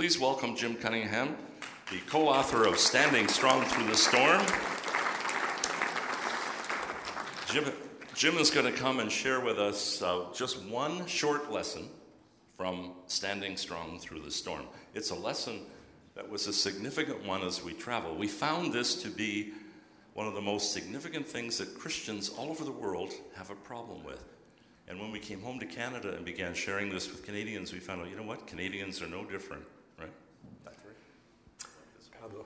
Please welcome Jim Cunningham, the co-author of Standing Strong Through the Storm. Jim is going to come and share with us just one short lesson from Standing Strong Through the Storm. It's a lesson that was a significant one as we travel. We found this to be one of the most significant things that Christians all over the world have a problem with. And when we came home to Canada and began sharing this with Canadians, we found out, you know what? Canadians are no different, right? That's right. Pablo.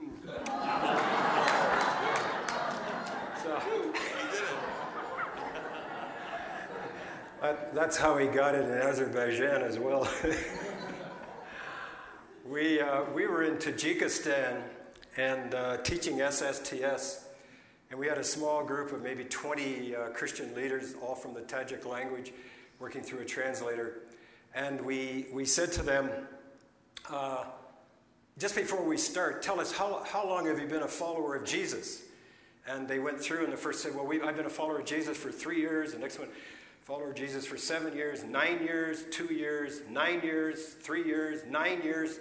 That's how he got it in Azerbaijan as well. We were in Tajikistan and teaching SSTS, and we had a small group of maybe 20 Christian leaders, all from the Tajik language, working through a translator. And we said to them, just before we start, tell us, how long have you been a follower of Jesus? And they went through, and the first said, well, I've been a follower of Jesus for 3 years. The next one, follower of Jesus for 7 years, 9 years, 2 years, 9 years, 3 years, 9 years.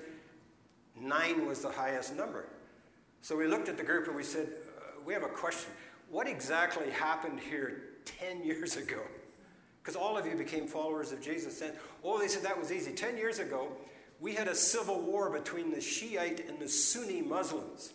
9 was the highest number. So we looked at the group and we said, we have a question. What exactly happened here 10 years ago? Because all of you became followers of Jesus. And they said that was easy. 10 years ago, we had a civil war between the Shiite and the Sunni Muslims.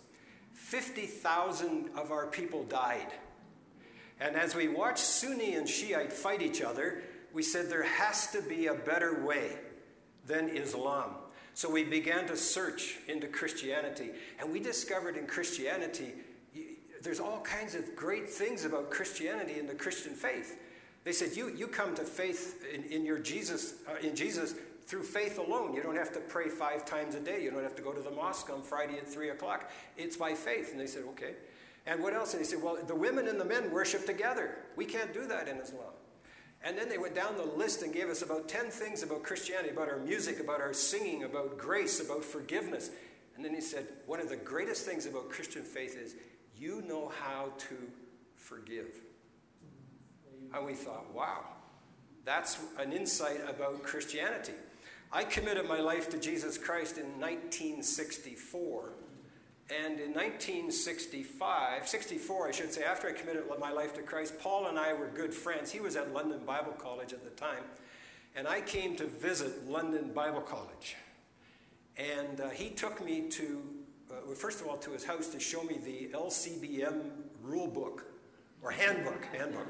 50,000 of our people died. And as we watched Sunni and Shiite fight each other, we said there has to be a better way than Islam. So we began to search into Christianity, and we discovered in Christianity, there's all kinds of great things about Christianity and the Christian faith. They said, you come to faith in Jesus through faith alone. You don't have to pray 5 times a day. You don't have to go to the mosque on Friday at 3 o'clock. It's by faith. And they said, okay. And what else? And they said, well, the women and the men worship together. We can't do that in Islam. And then they went down the list and gave us about 10 things about Christianity, about our music, about our singing, about grace, about forgiveness. And then he said, one of the greatest things about Christian faith is you know how to forgive. And we thought, wow, that's an insight about Christianity. I committed my life to Jesus Christ in 1964. And in 1964, I should say, after I committed my life to Christ, Paul and I were good friends. He was at London Bible College at the time. And I came to visit London Bible College. And he took me to, first of all, to his house to show me the LCBM rule book, or handbook.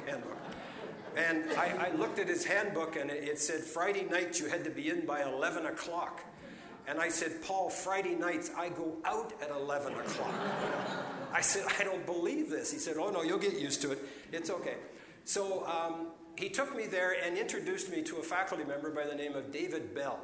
And I looked at his handbook, and it said Friday nights you had to be in by 11 o'clock. And I said, Paul, Friday nights I go out at 11 o'clock. I said, I don't believe this. He said, oh, no, you'll get used to it. It's okay. So he took me there and introduced me to a faculty member by the name of David Bell.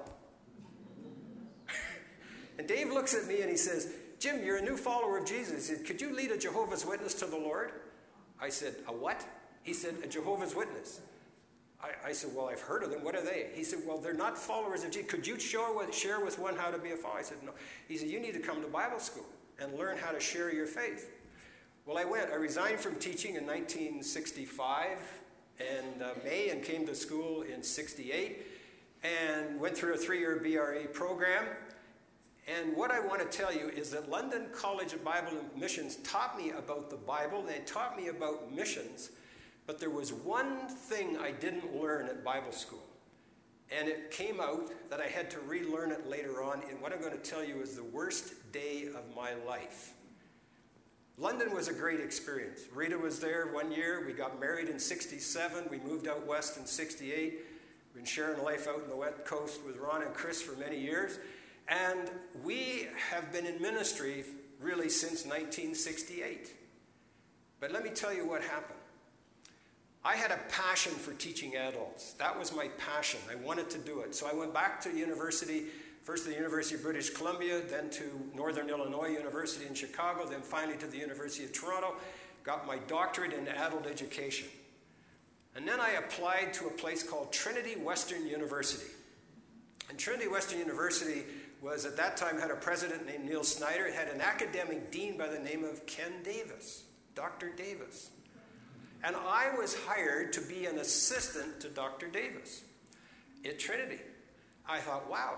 And Dave looks at me and he says, Jim, you're a new follower of Jesus. He said, could you lead a Jehovah's Witness to the Lord? I said, a what? He said, a Jehovah's Witness. I said, well, I've heard of them. What are they? He said, well, they're not followers of Jesus. Could you share with one how to be a follower? I said, no. He said, you need to come to Bible school and learn how to share your faith. Well, I went. I resigned from teaching in 1965 and May and came to school in 68 and went through a 3-year BRA program. And what I want to tell you is that London College of Bible and Missions taught me about the Bible. They taught me about missions. But there was one thing I didn't learn at Bible school. And it came out that I had to relearn it later on. And what I'm going to tell you is the worst day of my life. London was a great experience. Rita was there 1 year. We got married in 67. We moved out west in 68. We've been sharing life out in the West Coast with Ron and Chris for many years. And we have been in ministry really since 1968. But let me tell you what happened. I had a passion for teaching adults. That was my passion. I wanted to do it. So I went back to university, first to the University of British Columbia, then to Northern Illinois University in Chicago, then finally to the University of Toronto, got my doctorate in adult education. And then I applied to a place called Trinity Western University. And Trinity Western University was, at that time, had a president named Neil Snyder. It had an academic dean by the name of Ken Davis, Dr. Davis. And I was hired to be an assistant to Dr. Davis at Trinity. I thought, wow,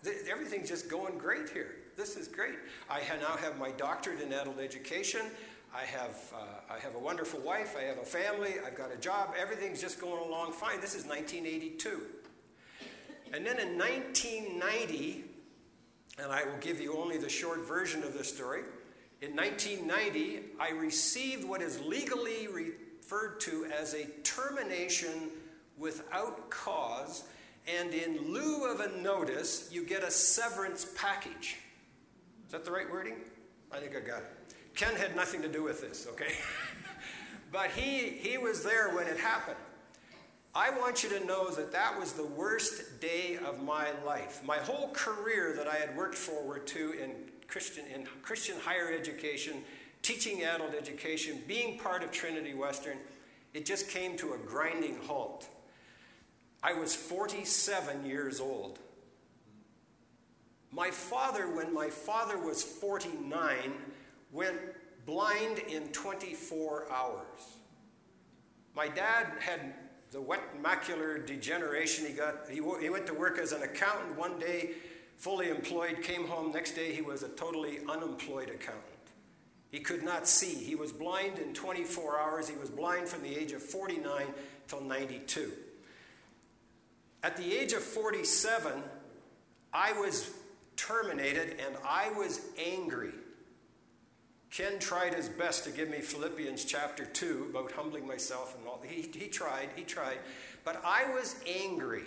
Everything's just going great here. This is great. I now have my doctorate in adult education. I have a wonderful wife. I have a family. I've got a job. Everything's just going along fine. This is 1982. And then in 1990, and I will give you only the short version of this story, in 1990, I received what is legally referred to as a termination without cause, and in lieu of a notice, you get a severance package. Is that the right wording? I think I got it. Ken had nothing to do with this, okay? But he was there when it happened. I want you to know that that was the worst day of my life. My whole career that I had worked forward to in Christian higher education, teaching adult education, being part of Trinity Western, it just came to a grinding halt. I was 47 years old. My father, when my father was 49, went blind in 24 hours. My dad had the wet macular degeneration. He went to work as an accountant one day, fully employed, came home. Next day, he was a totally unemployed accountant. He could not see. He was blind in 24 hours. He was blind from the age of 49 till 92. At the age of 47, I was terminated and I was angry. Ken tried his best to give me Philippians chapter 2 about humbling myself and all. He tried. But I was angry.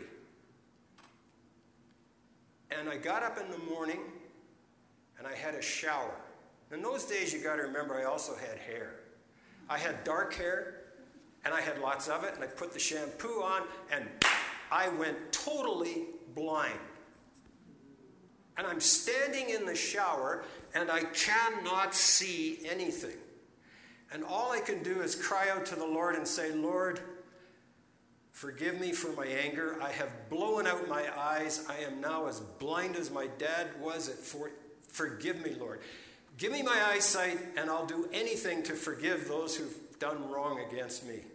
And I got up in the morning and I had a shower. In those days, you got to remember, I also had hair. I had dark hair and I had lots of it, and I put the shampoo on and I went totally blind. And I'm standing in the shower and I cannot see anything. And all I can do is cry out to the Lord and say, Lord, forgive me for my anger. I have blown out my eyes. I am now as blind as my dad was at 4. Forgive me, Lord. Give me my eyesight and I'll do anything to forgive those who've done wrong against me.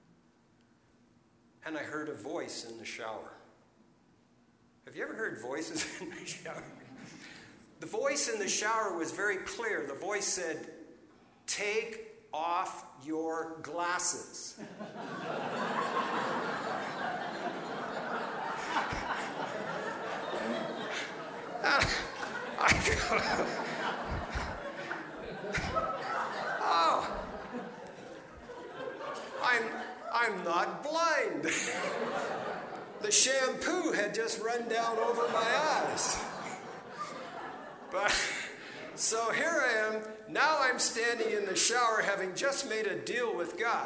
And I heard a voice in the shower. Have you ever heard voices in the shower? The voice in the shower was very clear. The voice said, take off your glasses. Oh, I'm not blind. The shampoo had just run down over my eyes. But so here I am. Now I'm standing in the shower having just made a deal with God.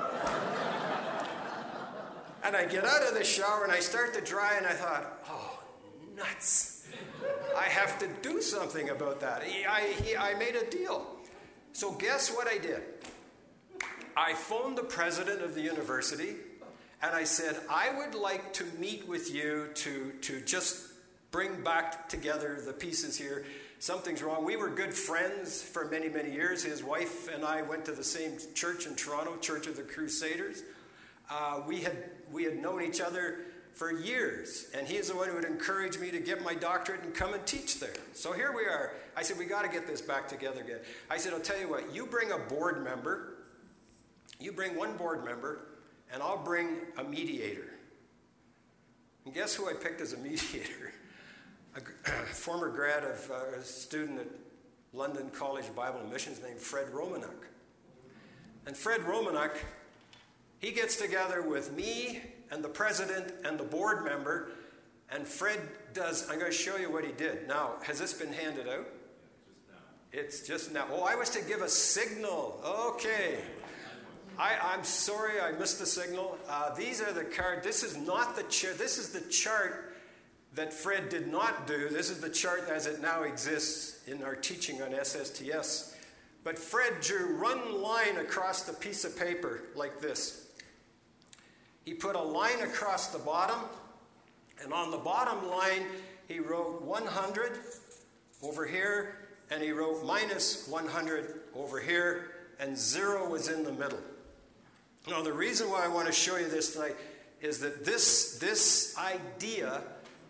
And I get out of the shower and I start to dry and I thought, oh, nuts. I have to do something about that. I made a deal. So guess what I did? I phoned the president of the university and I said, I would like to meet with you to just bring back together the pieces here. Something's wrong. We were good friends for many, many years. His wife and I went to the same church in Toronto, Church of the Crusaders. We had known each other for years, and he's the one who would encourage me to get my doctorate and come and teach there. So here we are. I said, we got to get this back together again. I said, I'll tell you what, you bring a board member, you bring one board member, and I'll bring a mediator. And guess who I picked as a mediator? A former grad of a student at London College Bible and Missions named Fred Romanuk. And Fred Romanuk, he gets together with me and the president and the board member, and Fred does, I'm going to show you what he did. Now, has this been handed out? It's just now. Oh, I was to give a signal. Okay. I'm sorry I missed the signal. These are the cards. This is not the chart. This is the chart that Fred did not do. This is the chart as it now exists in our teaching on SSTS. But Fred drew one line across the piece of paper like this. He put a line across the bottom, and on the bottom line, he wrote 100 over here, and he wrote minus 100 over here, and 0 was in the middle. Now, the reason why I want to show you this tonight is that this idea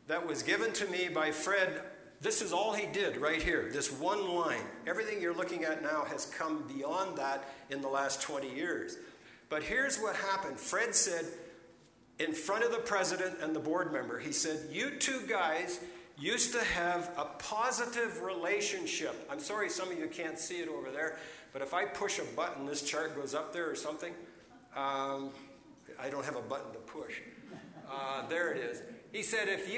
that was given to me by Fred. This is all he did right here, this one line. Everything you're looking at now has come beyond that in the last 20 years. But here's what happened. Fred said, in front of the president and the board member, he said, you two guys used to have a positive relationship. I'm sorry some of you can't see it over there, but if I push a button, this chart goes up there or something. I don't have a button to push. There it is. He said, if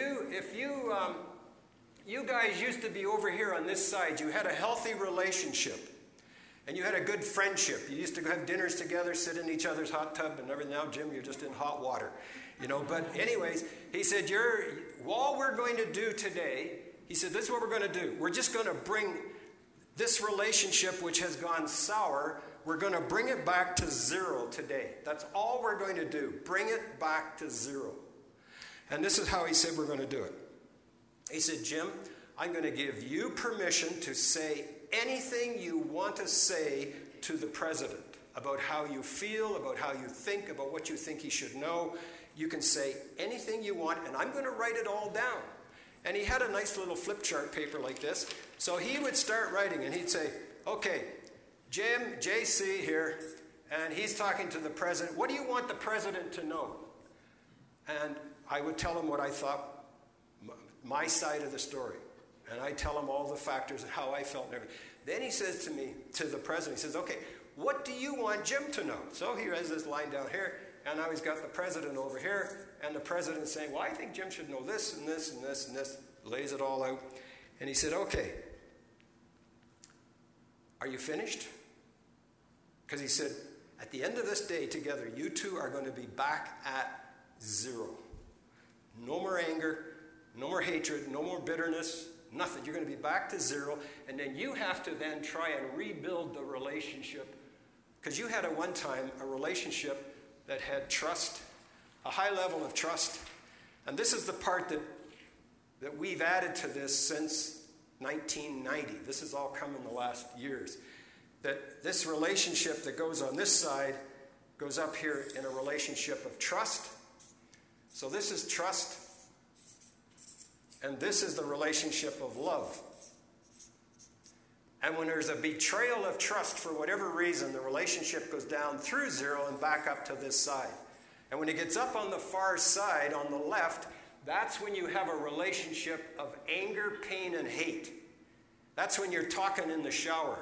you guys used to be over here on this side, you had a healthy relationship, and you had a good friendship. You used to have dinners together, sit in each other's hot tub and everything. Now, Jim, you're just in hot water, But anyways, he said, all we're going to do today, he said, this is what we're going to do. We're just going to bring this relationship, which has gone sour, we're going to bring it back to zero today. That's all we're going to do. Bring it back to zero. And this is how he said we're going to do it. He said, Jim, I'm going to give you permission to say anything you want to say to the president about how you feel, about how you think, about what you think he should know. You can say anything you want, and I'm going to write it all down. And he had a nice little flip chart paper like this. So he would start writing, and he'd say, okay, Jim, JC here, and he's talking to the president. What do you want the president to know? And I would tell him what I thought, my side of the story. And I tell him all the factors and how I felt and everything. Then he says to me, to the president, he says, okay, what do you want Jim to know? So he has this line down here, and now he's got the president over here, and the president saying, well, I think Jim should know this and this and this and this, lays it all out. And he said, okay, are you finished? Because he said, at the end of this day together, you two are going to be back at zero. No more anger, no more hatred, no more bitterness, nothing. You're going to be back to zero, and then you have to then try and rebuild the relationship. Because you had at one time a relationship that had trust, a high level of trust. And this is the part that we've added to this since 1990. This has all come in the last years. That this relationship that goes on this side goes up here in a relationship of trust. So this is trust. And this is the relationship of love. And when there's a betrayal of trust for whatever reason, the relationship goes down through zero and back up to this side. And when it gets up on the far side, on the left, that's when you have a relationship of anger, pain, and hate. That's when you're talking in the shower.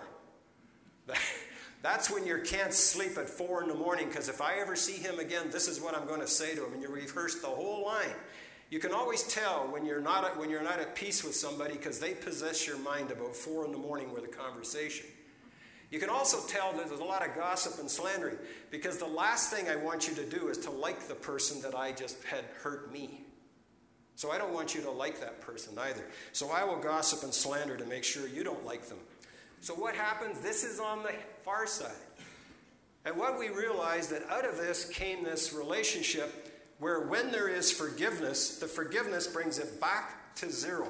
That's when you can't sleep at 4 in the morning, because if I ever see him again, this is what I'm going to say to him. And you rehearse the whole line. You can always tell when you're not at peace with somebody because they possess your mind about 4 in the morning with a conversation. You can also tell that there's a lot of gossip and slandering, because the last thing I want you to do is to like the person that I just had hurt me. So I don't want you to like that person either. So I will gossip and slander to make sure you don't like them. So what happens? This is on the far side. And what we realized, that out of this came this relationship where when there is forgiveness, the forgiveness brings it back to zero.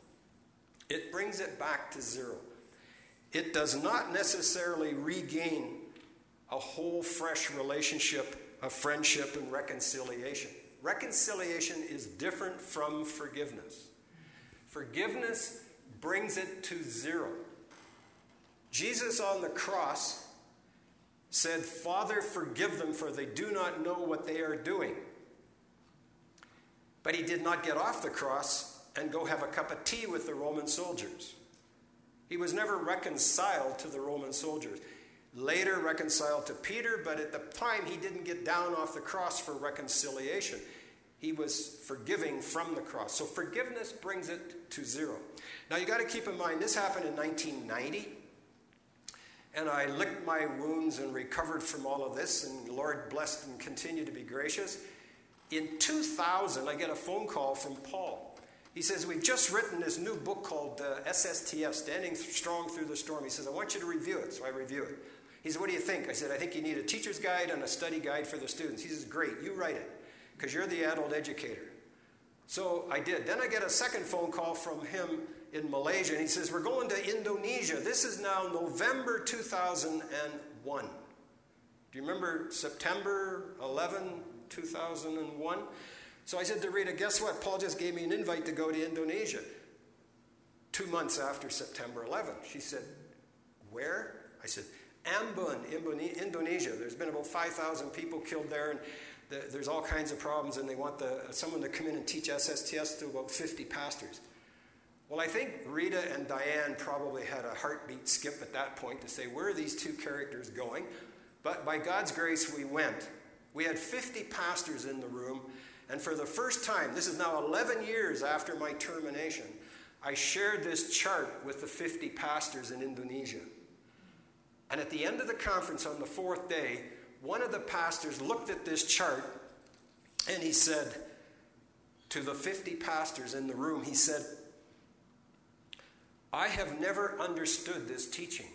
It brings it back to zero. It does not necessarily regain a whole fresh relationship of friendship and reconciliation. Reconciliation is different from forgiveness. Forgiveness brings it to zero. Jesus on the cross said, Father, forgive them, for they do not know what they are doing. But he did not get off the cross and go have a cup of tea with the Roman soldiers. He was never reconciled to the Roman soldiers. Later reconciled to Peter, but at the time he didn't get down off the cross for reconciliation. He was forgiving from the cross. So forgiveness brings it to zero. Now you got to keep in mind, this happened in 1990. And I licked my wounds and recovered from all of this, and the Lord blessed and continued to be gracious. In 2000, I get a phone call from Paul. He says, we've just written this new book called SSTF, Standing Strong Through the Storm. He says, I want you to review it. So I review it. He said, what do you think? I said, I think you need a teacher's guide and a study guide for the students. He says, great, you write it, because you're the adult educator. So I did. Then I get a second phone call from him in Malaysia, and he says, we're going to Indonesia. This is now November 2001. Do you remember September 11, 2001? So I said to Rita, guess what? Paul just gave me an invite to go to Indonesia 2 months after September 11th. She said, where? I said, Ambon, Indonesia. There's been about 5,000 people killed there, and there's all kinds of problems, and they want someone to come in and teach SSTS to about 50 pastors. Well, I think Rita and Diane probably had a heartbeat skip at that point to say, where are these two characters going? But by God's grace, we went. We had 50 pastors in the room, and for the first time, this is now 11 years after my termination, I shared this chart with the 50 pastors in Indonesia. And at the end of the conference on the 4th day, one of the pastors looked at this chart and he said to the 50 pastors in the room, he said, I have never understood this teaching.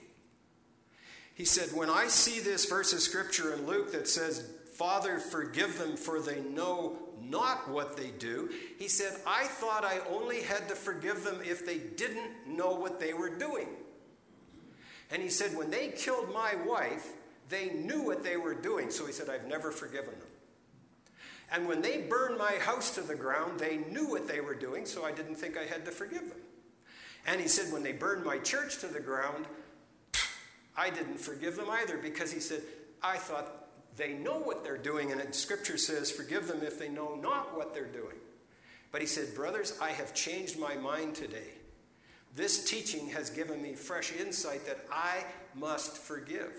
He said, when I see this verse of scripture in Luke that says, Father, forgive them for they know not what they do, he said, I thought I only had to forgive them if they didn't know what they were doing. And he said, when they killed my wife, they knew what they were doing. So he said, I've never forgiven them. And when they burned my house to the ground, they knew what they were doing, so I didn't think I had to forgive them. And he said, when they burned my church to the ground, I didn't forgive them either, because he said, I thought they know what they're doing, and Scripture says, forgive them if they know not what they're doing. But he said, brothers, I have changed my mind today. This teaching has given me fresh insight that I must forgive.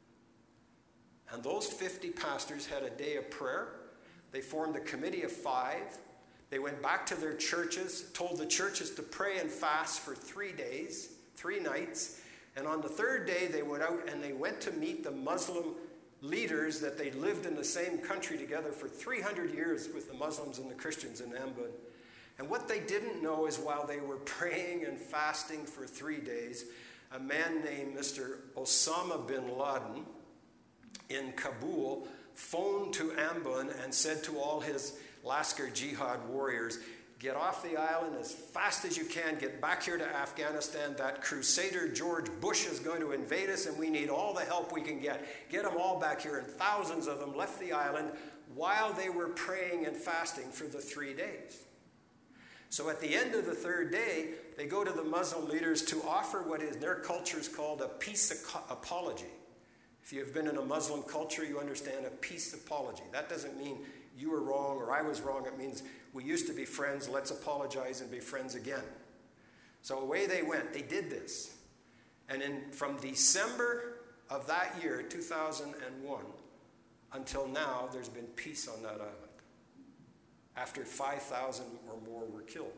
And those 50 pastors had a day of prayer. They formed a committee of 5. They went back to their churches, told the churches to pray and fast for 3 days, 3 nights. And on the 3rd day, they went out and they went to meet the Muslim leaders that they lived in the same country together for 300 years with the Muslims and the Christians in Ambon. And what they didn't know is while they were praying and fasting for 3 days, a man named Mr. Osama bin Laden in Kabul phoned to Ambon and said to all his Lashkar Jihad warriors, get off the island as fast as you can, get back here to Afghanistan. That crusader George Bush is going to invade us and we need all the help we can get. Get them all back here. And thousands of them left the island while they were praying and fasting for the 3 days. So at the end of the 3rd day, they go to the Muslim leaders to offer what in their culture is called a peace apology. If you've been in a Muslim culture, you understand a peace apology. That doesn't mean you were wrong or I was wrong. It means we used to be friends, let's apologize and be friends again. So away they went. They did this. And from December of that year, 2001, until now, there's been peace on that island, after 5,000 or more were killed.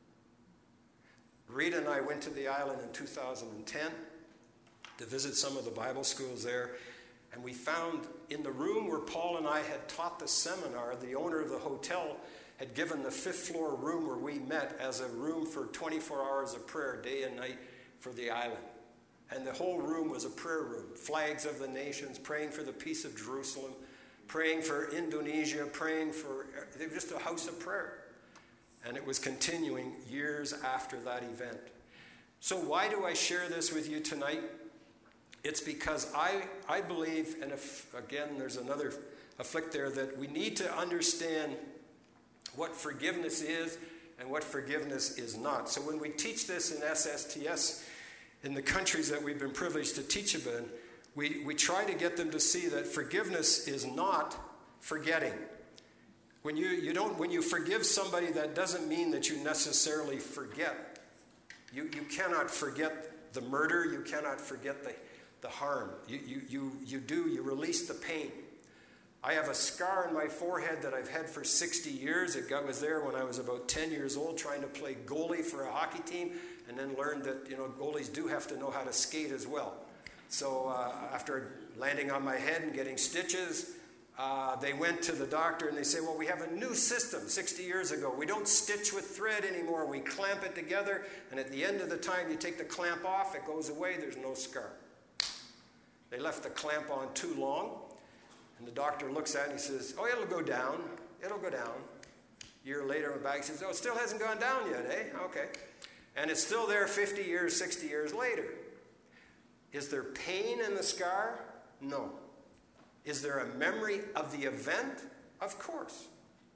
Rita and I went to the island in 2010 to visit some of the Bible schools there, and we found in the room where Paul and I had taught the seminar, the owner of the hotel had given the 5th floor room where we met as a room for 24 hours of prayer, day and night, for the island. And the whole room was a prayer room, flags of the nations, praying for the peace of Jerusalem, praying for Indonesia, praying for, it was just a house of prayer. And it was continuing years after that event. So why do I share this with you tonight? It's because I believe, and if, again, there's another afflict there, that we need to understand what forgiveness is and what forgiveness is not. So when we teach this in SSTS, in the countries that we've been privileged to teach about, we try to get them to see that forgiveness is not forgetting. When you forgive somebody, that doesn't mean that you necessarily forget. You cannot forget the murder. You cannot forget the harm. You release the pain. I have a scar on my forehead that I've had for 60 years. It was there when I was about 10 years old trying to play goalie for a hockey team, and then learned that goalies do have to know how to skate as well. So after landing on my head and getting stitches, they went to the doctor and they say, well, we have a new system 60 years ago. We don't stitch with thread anymore. We clamp it together, and at the end of the time you take the clamp off, it goes away, there's no scar. They left the clamp on too long, and the doctor looks at it and he says, oh, it'll go down. It'll go down. A year later, I'm back, he says, oh, it still hasn't gone down yet, eh? Okay. And it's still there 50 years, 60 years later. Is there pain in the scar? No. Is there a memory of the event? Of course.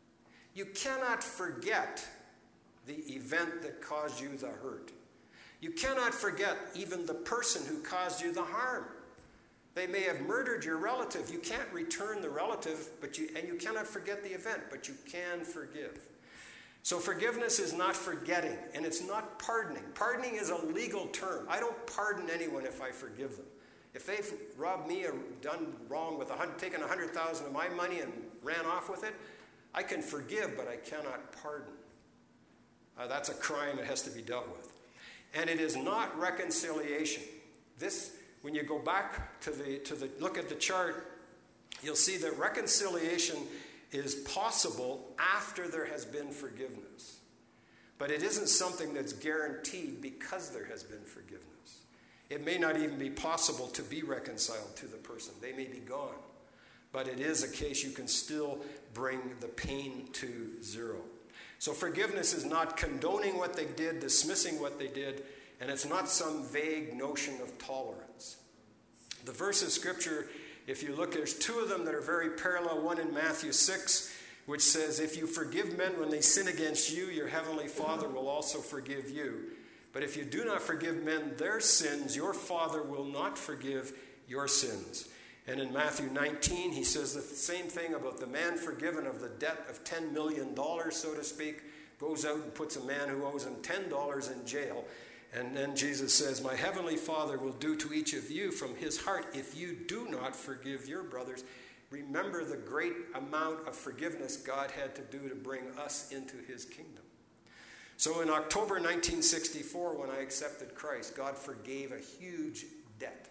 You cannot forget the event that caused you the hurt. You cannot forget even the person who caused you the harm. They may have murdered your relative. You can't return the relative, and you cannot forget the event, but you can forgive. So forgiveness is not forgetting, and it's not pardoning. Pardoning is a legal term. I don't pardon anyone if I forgive them. If they've robbed me or done wrong with taken $100,000 of my money and ran off with it, I can forgive, but I cannot pardon. That's a crime that has to be dealt with. And it is not reconciliation. This, when you go back to the look at the chart, you'll see that reconciliation is possible after there has been forgiveness. But it isn't something that's guaranteed because there has been forgiveness. It may not even be possible to be reconciled to the person. They may be gone. But it is a case you can still bring the pain to zero. So forgiveness is not condoning what they did, dismissing what they did, and it's not some vague notion of tolerance. The verse of Scripture, if you look, there's two of them that are very parallel. One in Matthew 6, which says, if you forgive men when they sin against you, your heavenly Father will also forgive you. But if you do not forgive men their sins, your Father will not forgive your sins. And in Matthew 19, he says the same thing about the man forgiven of the debt of $10 million, so to speak, goes out and puts a man who owes him $10 in jail. And then Jesus says, my heavenly Father will do to each of you from his heart if you do not forgive your brothers. Remember the great amount of forgiveness God had to do to bring us into his kingdom. So in October 1964, when I accepted Christ, God forgave a huge debt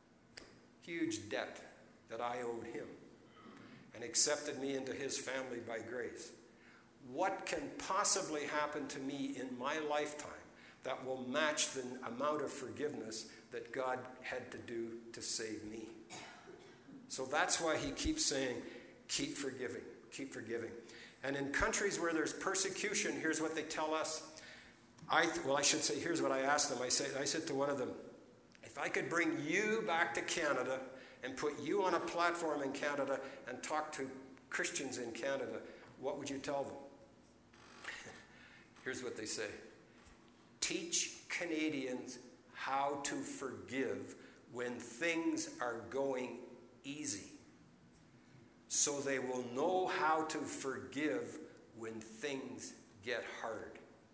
that I owed him, and accepted me into his family by grace. What can possibly happen to me in my lifetime that will match the amount of forgiveness that God had to do to save me? So that's why he keeps saying, keep forgiving, keep forgiving. And in countries where there's persecution, here's what they tell us. Here's what I asked them. I said to one of them, if I could bring you back to Canada and put you on a platform in Canada and talk to Christians in Canada, what would you tell them? Here's what they say. Teach Canadians how to forgive when things are going easy, so they will know how to forgive when things get hard.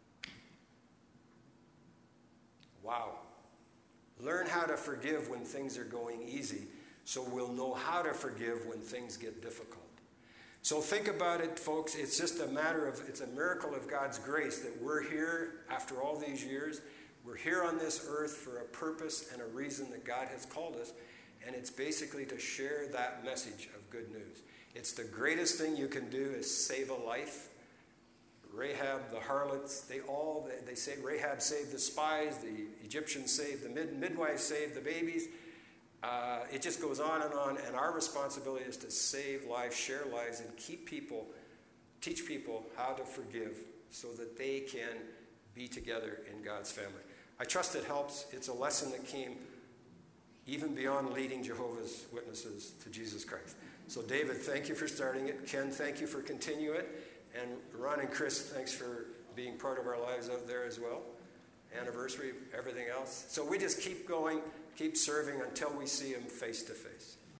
Wow. Learn how to forgive when things are going easy, so we'll know how to forgive when things get difficult. So think about it, folks. It's just it's a miracle of God's grace that we're here after all these years. We're here on this earth for a purpose and a reason that God has called us, and it's basically to share that message of good news. It's the greatest thing you can do is save a life. Rahab, the harlots, they say Rahab saved the spies, the Egyptians saved the midwives, saved the babies. It just goes on, and our responsibility is to save lives, share lives, and teach people how to forgive so that they can be together in God's family. I trust it helps. It's a lesson that came even beyond leading Jehovah's Witnesses to Jesus Christ. So David, thank you for starting it. Ken, thank you for continuing it. And Ron and Chris, thanks for being part of our lives out there as well. Anniversary, everything else. So we just keep going, keep serving until we see him face to face.